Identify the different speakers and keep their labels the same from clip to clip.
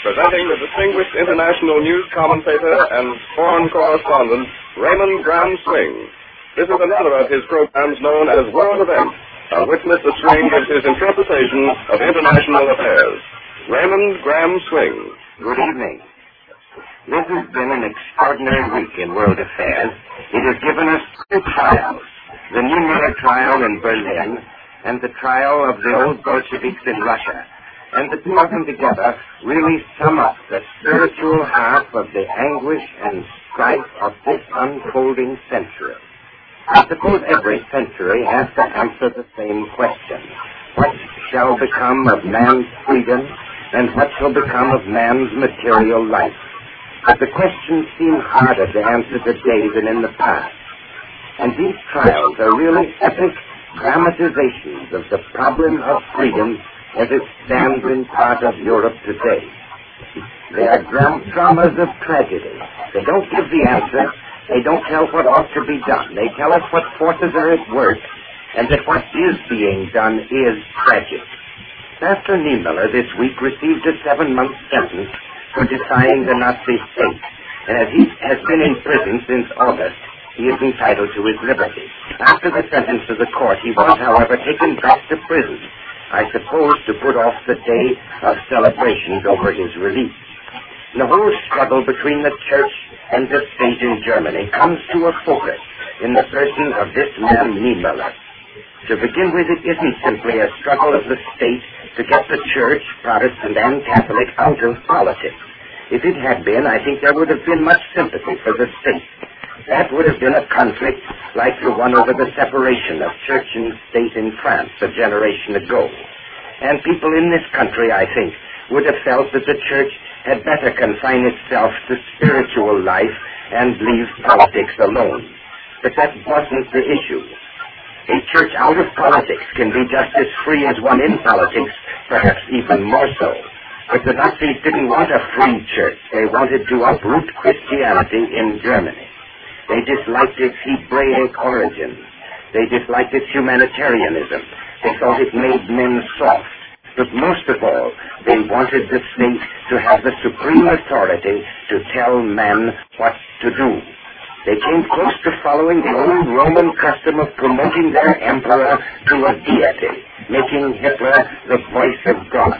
Speaker 1: presenting the distinguished international news commentator and foreign correspondent, Raymond Graham Swing. This is another of his programs known as World Events, on which Mr. Swing gives his interpretation of international affairs. Raymond Graham Swing.
Speaker 2: Good evening. This has been an extraordinary week in world affairs. It has given us two trials, the Niemöller trial in Berlin and the trial of the old Bolsheviks in Russia. And the two of them together really sum up the spiritual half of the anguish and strife of this unfolding century. I suppose every century has to answer the same question. What shall become of man's freedom, and what shall become of man's material life? But the questions seem harder to answer today than in the past. And these trials are really epic dramatizations of the problem of freedom as it stands in part of Europe today. They are dramas of tragedy. They don't give the answer. They don't tell what ought to be done. They tell us what forces are at work and that what is being done is tragic. Pastor Niemöller this week received a 7-month sentence for defying the Nazi state, and as he has been in prison since August, he is entitled to his liberty. After the sentence of the court, he was, however, taken back to prison, I suppose to put off the day of celebrations over his release. The whole struggle between the church and the state in Germany comes to a focus in the person of this man Niemöller. To begin with, it isn't simply a struggle of the state to get the church, Protestant and Catholic, out of politics. If it had been, I think there would have been much sympathy for the state. That would have been a conflict like the one over the separation of church and state in France a generation ago. And people in this country, I think, would have felt that the church had better confine itself to spiritual life and leave politics alone. But that wasn't the issue. A church out of politics can be just as free as one in politics, perhaps even more so. But the Nazis didn't want a free church. They wanted to uproot Christianity in Germany. They disliked its Hebraic origins. They disliked its humanitarianism. They thought it made men soft. But most of all, they wanted the state to have the supreme authority to tell men what to do. They came close to following the old Roman custom of promoting their emperor to a deity, making Hitler the voice of God.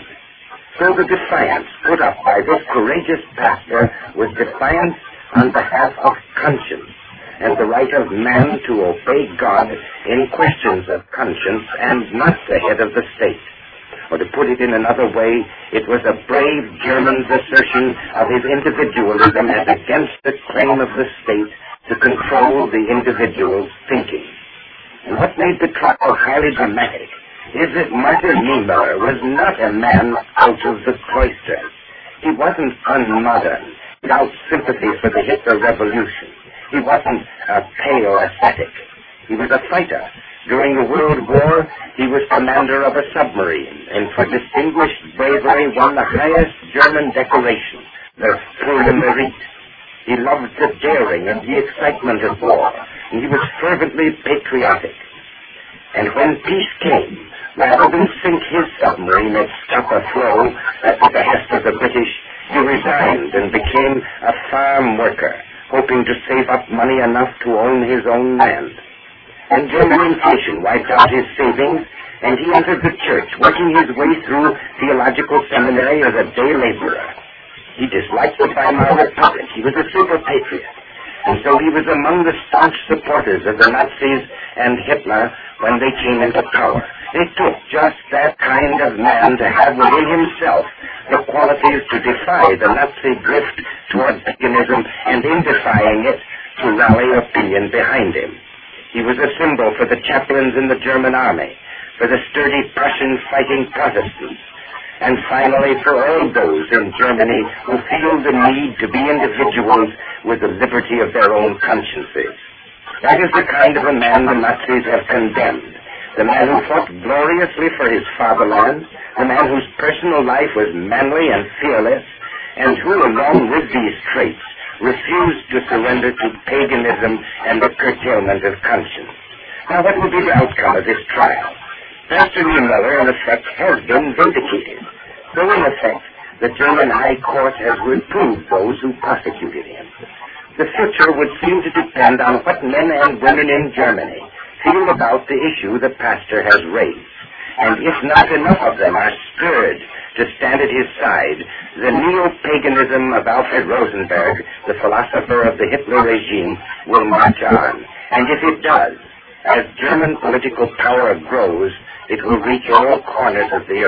Speaker 2: So the defiance put up by this courageous pastor was defiance on behalf of conscience and the right of man to obey God in questions of conscience and not the head of the state. Or to put it in another way, it was a brave German's assertion of his individualism as against the claim of the state to control the individual's thinking. And what made the trial highly dramatic is that Martin Niemöller was not a man out of the cloisters. He wasn't unmodern, without sympathy for the Hitler Revolution. He wasn't a pale ascetic. He was a fighter. During the World War, he was commander of a submarine, and for distinguished bravery won the highest German decoration, the Fleur de Mérite. He loved the daring and the excitement of war, and he was fervently patriotic. And when peace came, rather than sink his submarine at stop a flow at the behest of the British, he resigned and became a farm worker, hoping to save up money enough to own his own land. And German inflation wiped out his savings, and he entered the church, working his way through theological seminary as a day laborer. He disliked the Weimar Republic. He was a super patriot. And so he was among the staunch supporters of the Nazis and Hitler when they came into power. It took just that kind of man to have within himself the qualities to defy the Nazi drift toward paganism, and in defying it, to rally opinion behind him. He was a symbol for the chaplains in the German army, for the sturdy Prussian fighting Protestants, and finally for all those in Germany who feel the need to be individuals with the liberty of their own consciences. That is the kind of a man the Nazis have condemned. The man who fought gloriously for his fatherland, the man whose personal life was manly and fearless, and who, along with these traits, refused to surrender to paganism and the curtailment of conscience. Now, what will be the outcome of this trial? Pastor Niemöller, in effect, has been vindicated. So, in effect, The German High Court has reproved those who prosecuted him. The future would seem to depend on what men and women in Germany feel about the issue the pastor has raised. And if not enough of them are stirred to stand at his side, the neo-paganism of Alfred Rosenberg, the philosopher of the Hitler regime, will march on. And if it does, as German political power grows, it will reach all corners of the earth.